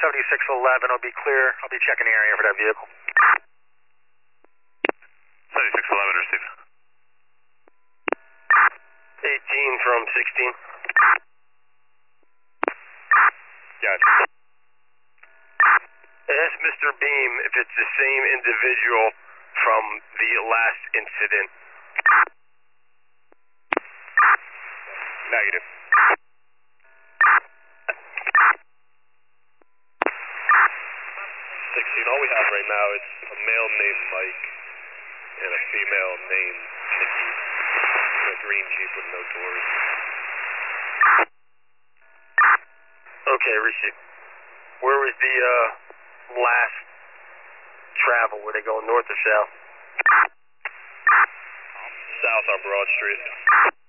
7611 will be clear. I'll be checking the area for that vehicle. 7611, receive. 18 from 16. Gotcha. Ask Mr. Beam if it's the same individual from the last incident. Negative. 16, all we have right now is a male named Mike and a female named Nikki in a green Jeep with no doors. Okay, receive. Where was the last travel? Were they going north or south? South on Broad Street.